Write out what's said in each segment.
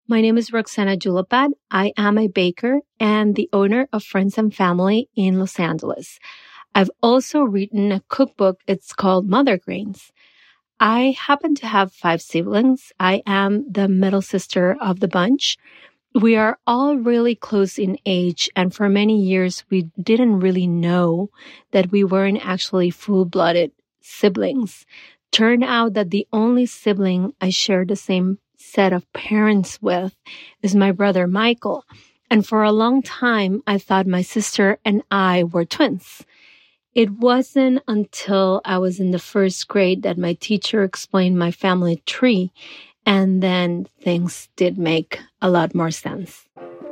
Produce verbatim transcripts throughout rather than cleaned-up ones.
My name is Roxana Julapad. I am a baker and the owner of Friends and Family in Los Angeles. I've also written a cookbook. It's called Mother Grains. I happen to have five siblings. I am the middle sister of the bunch. We are all really close in age, and for many years, we didn't really know that we weren't actually full-blooded siblings. Turned out that the only sibling I share the same set of parents with is my brother Michael. And for a long time, I thought my sister and I were twins. It wasn't until I was in the first grade that my teacher explained my family tree, and then things did make a lot more sense.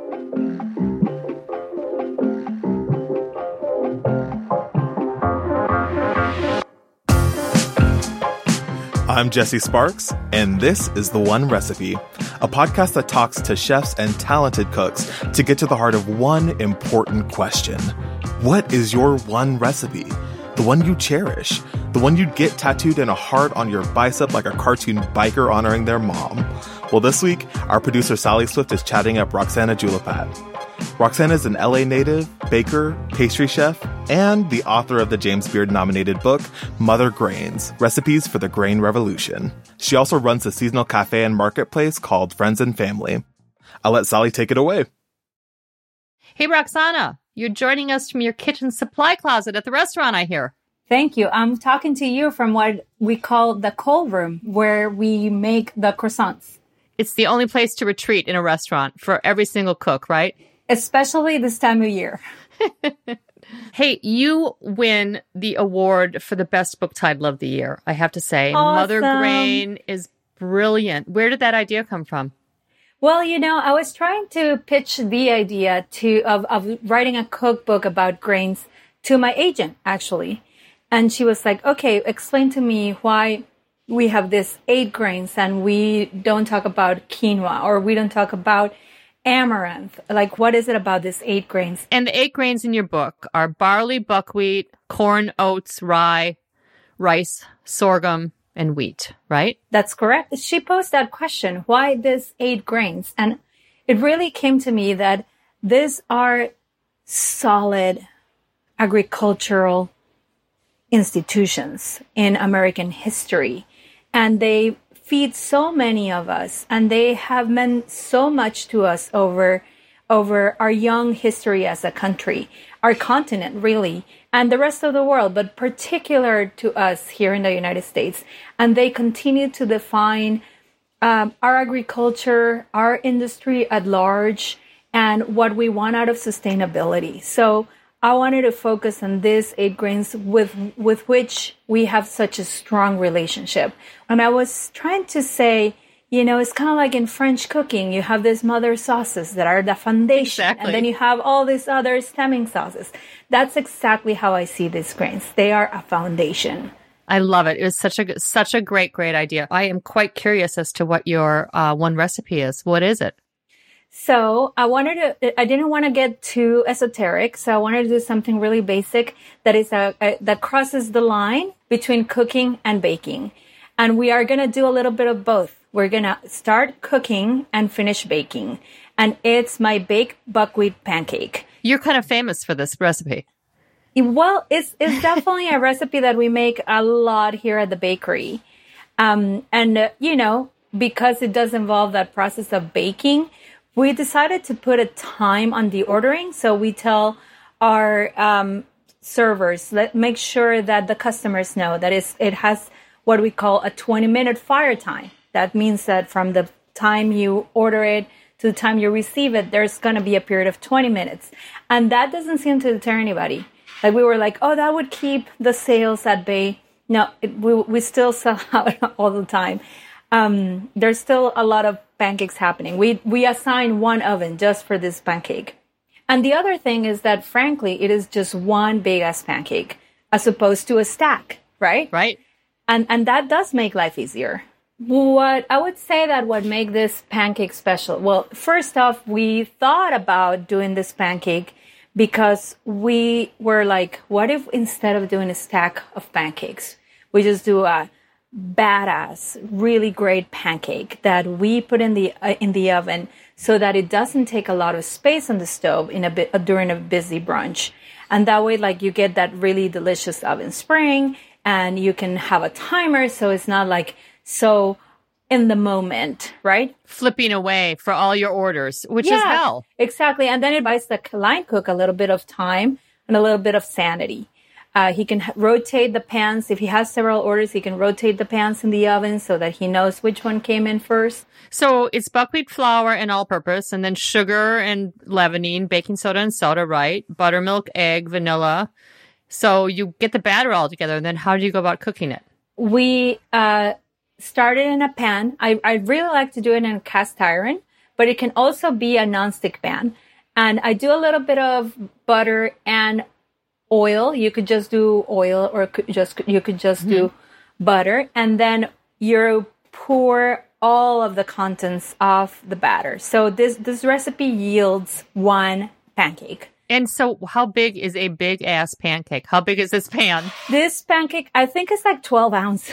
I'm Jesse Sparks, and this is The One Recipe, a podcast that talks to chefs and talented cooks to get to the heart of one important question. What is your one recipe? The one you cherish? The one you'd get tattooed in a heart on your bicep like a cartoon biker honoring their mom? Well, this week, our producer Sally Swift is chatting up Roxana Julapad. Roxana is an L A native, baker, pastry chef, and the author of the James Beard-nominated book, Mother Grains, Recipes for the Grain Revolution. She also runs a seasonal cafe and marketplace called Friends and Family. I'll let Sally take it away. Hey, Roxana, you're joining us from your kitchen supply closet at the restaurant, I hear. Thank you. I'm talking to you from what we call the cold room, where we make the croissants. It's the only place to retreat in a restaurant for every single cook, right? Especially this time of year. Hey, you win the award for the best book title of the year, I have to say. Awesome. Mother Grain is brilliant. Where did that idea come from? Well, you know, I was trying to pitch the idea to of, of writing a cookbook about grains to my agent, actually. And she was like, okay, explain to me why we have this eight grains and we don't talk about quinoa, or we don't talk about amaranth. Like, what is it about this eight grains? And the eight grains in your book are barley, buckwheat, corn, oats, rye, rice, sorghum, and wheat, right? That's correct. She posed that question, why this eight grains? And it really came to me that these are solid agricultural institutions in American history. And they feed so many of us, and they have meant so much to us over, over our young history as a country, our continent, really, and the rest of the world, but particular to us here in the United States. And they continue to define um, our agriculture, our industry at large, and what we want out of sustainability. So I wanted to focus on these eight grains with with which we have such a strong relationship. And I was trying to say, you know, it's kind of like in French cooking. You have these mother sauces that are the foundation. Exactly. And then you have all these other stemming sauces. That's exactly how I see these grains. They are a foundation. I love it. It was such a such a great, great idea. I am quite curious as to what your uh, one recipe is. What is it? So I wanted to, I didn't want to get too esoteric. So I wanted to do something really basic that is a, a that crosses the line between cooking and baking. And we are going to do a little bit of both. We're going to start cooking and finish baking. And it's my baked buckwheat pancake. You're kind of famous for this recipe. Well, it's, it's definitely a recipe that we make a lot here at the bakery. Um, and, uh, you know, because it does involve that process of baking, we decided to put a time on the ordering. So we tell our um, servers, let make sure that the customers know that it's, it has what we call a twenty minute fire time. That means that from the time you order it to the time you receive it, there's going to be a period of twenty minutes. And that doesn't seem to deter anybody. Like, we were like, oh, that would keep the sales at bay. No, it, we, we still sell out all the time. Um, there's still a lot of pancakes happening. We we assign one oven just for this pancake. And the other thing is that, frankly, it is just one big-ass pancake as opposed to a stack, right? Right. And and that does make life easier. What I would say that what make this pancake special, well, first off, we thought about doing this pancake because we were like, what if instead of doing a stack of pancakes, we just do a badass, really great pancake that we put in the uh, in the oven so that it doesn't take a lot of space on the stove in a bit uh, during a busy brunch. And that way, like, you get that really delicious oven spring, and you can have a timer so it's not like so in the moment, right? Flipping away for all your orders, which yeah, is hell. Exactly. And then it buys the line cook a little bit of time and a little bit of sanity. Uh, he can h- rotate the pans. If he has several orders, he can rotate the pans in the oven so that he knows which one came in first. So it's buckwheat flour and all-purpose, and then sugar and leavening, baking soda and soda, right? Buttermilk, egg, vanilla. So you get the batter all together, and then how do you go about cooking it? We uh, start it in a pan. I, I really like to do it in cast iron, but it can also be a nonstick pan. And I do a little bit of butter and oil. You could just do oil, or could just you could just mm-hmm. do butter, and then you pour all of the contents of the batter. So this this recipe yields one pancake. And so how big is a big ass pancake? How big is this pan? This pancake, I think it's like twelve ounces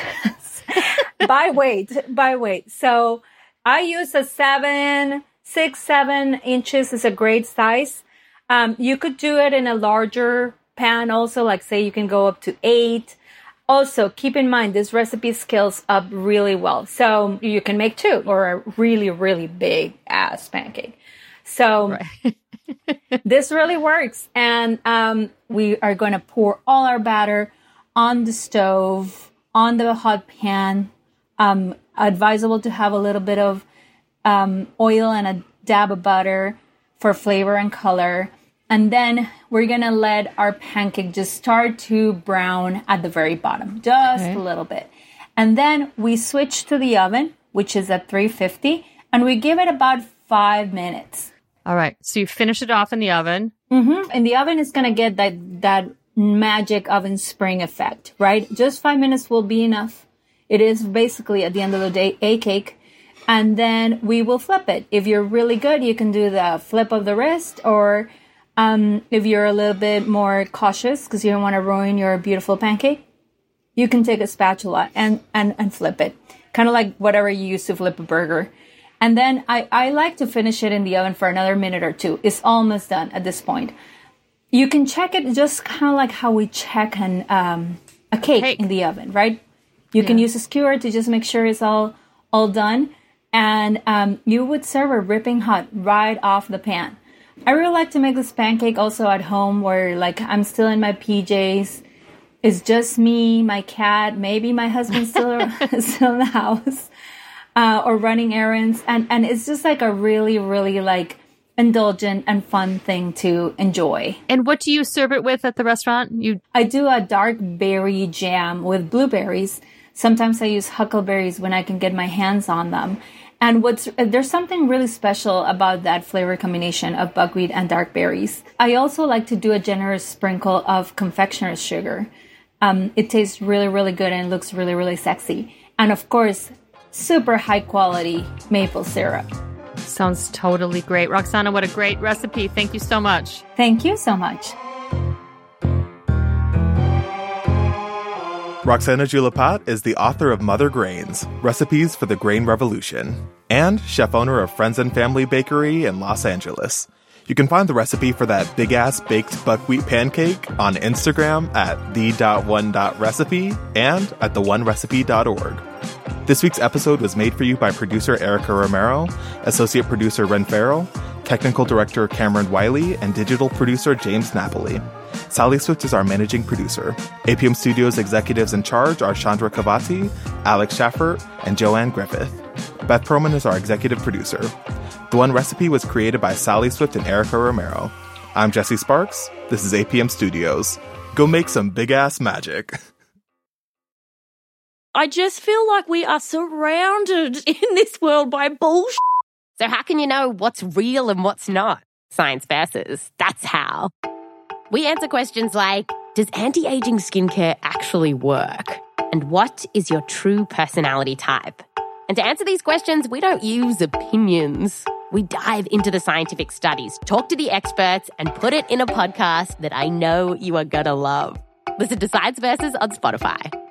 by weight, by weight. So I use a seven, six, seven inches is a great size. Um, you could do it in a larger pan also, like say you can go up to eight. Also, keep in mind, this recipe scales up really well. So you can make two or a really, really big ass pancake. So right. This really works. And um, we are going to pour all our batter on the stove, on the hot pan. Um, advisable to have a little bit of um, oil and a dab of butter for flavor and color. And then we're going to let our pancake just start to brown at the very bottom, just okay. a little bit. And then we switch to the oven, which is at three fifty, and we give it about five minutes. All right. So you finish it off in the oven. Mm-hmm. And the oven is going to get that, that magic oven spring effect, right? Just five minutes will be enough. It is basically, at the end of the day, a cake. And then we will flip it. If you're really good, you can do the flip of the wrist, or Um, if you're a little bit more cautious because you don't want to ruin your beautiful pancake, you can take a spatula and, and, and flip it. Kind of like whatever you use to flip a burger. And then I, I like to finish it in the oven for another minute or two. It's almost done at this point. You can check it just kind of like how we check an, um, a cake, cake in the oven, right? You yeah. can use a skewer to just make sure it's all, all done. And um, you would serve it ripping hot right off the pan. I really like to make this pancake also at home where, like, I'm still in my P Js. It's just me, my cat, maybe my husband's still, still in the house, uh, or running errands. And, and it's just like a really, really, like, indulgent and fun thing to enjoy. And what do you serve it with at the restaurant? You I do a dark berry jam with blueberries. Sometimes I use huckleberries when I can get my hands on them. And what's there's something really special about that flavor combination of buckwheat and dark berries. I also like to do a generous sprinkle of confectioner's sugar. Um, it tastes really, really good and looks really, really sexy. And of course, super high quality maple syrup. Sounds totally great. Roxana, what a great recipe. Thank you so much. Thank you so much. Roxana Julipat is the author of Mother Grains, Recipes for the Grain Revolution, and chef-owner of Friends and Family Bakery in Los Angeles. You can find the recipe for that big-ass baked buckwheat pancake on Instagram at the dot one dot recipe and at the one recipe dot org. This week's episode was made for you by producer Erica Romero, associate producer Ren Farrell, technical director Cameron Wiley, and digital producer James Napoli. Sally Swift is our managing producer. A P M Studios executives in charge are Chandra Kavati, Alex Schaffert, and Joanne Griffith. Beth Perlman is our executive producer. The One Recipe was created by Sally Swift and Erica Romero. I'm Jesse Sparks. This is A P M Studios. Go make some big-ass magic. I just feel like we are surrounded in this world by bullshit. So how can you know what's real and what's not? Science versus. That's how. We answer questions like, does anti-aging skincare actually work? And what is your true personality type? And to answer these questions, we don't use opinions. We dive into the scientific studies, talk to the experts, and put it in a podcast that I know you are gonna love. Listen to Science Versus on Spotify.